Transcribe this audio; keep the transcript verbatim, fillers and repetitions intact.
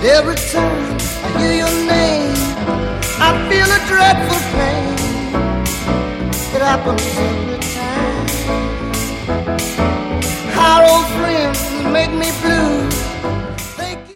Every time I hear your name, I feel a dreadful pain. It happens every time. Our old friends make me blue.